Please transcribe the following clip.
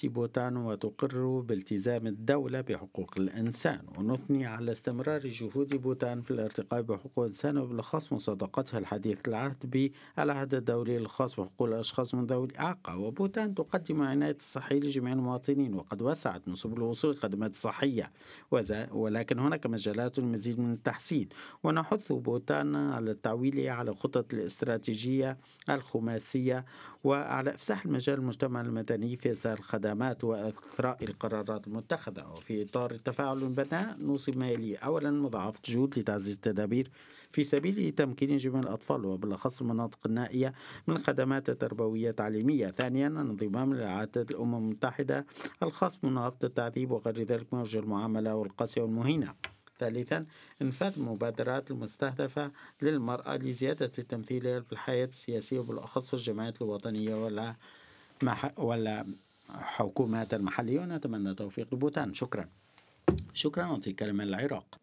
تفتي بوتان وتقر بالتزام الدولة بحقوق الإنسان، ونثني على استمرار جهود بوتان في الارتقاء بحقوق الإنسان، وبالأخص مصادقتها الحديث العهد بالعهد الدولي الخاص بحقوق الأشخاص من ذوي الإعاقة. وبوتان تقدم عناية الصحية لجميع المواطنين، وقد وسعت من سبل الوصول للخدمات الصحية، ولكن هناك مجالات للمزيد من التحسين. ونحث بوتان على التعويل على الخطط الاستراتيجية الخماسية، وعلى إفساح المجال للمجتمع المدني في إصدار الخدمات وإثراء القرارات المتخذة. وفي إطار التفاعل البناء نوصي ما يلي: أولا، مضاعفة جهود لتعزيز التدابير في سبيل تمكين جميع الأطفال وبالأخص المناطق النائية من الخدمات التربوية التعليمية. ثانيا، الانضمام لعهد الأمم المتحدة الخاص بمناهضة التعذيب وغير ذلك من وجه المعاملة والقاسية والمهينة. ثالثا، إنفاذ المبادرات المستهدفة للمرأة لزيادة تمثيلها في الحياة السياسية وبالأخص في الجمعيات الوطنية ولا حكومات المحلية. ونتمنى توفيق بوتان. شكرا. شكرا. أعطي كلمة العراق.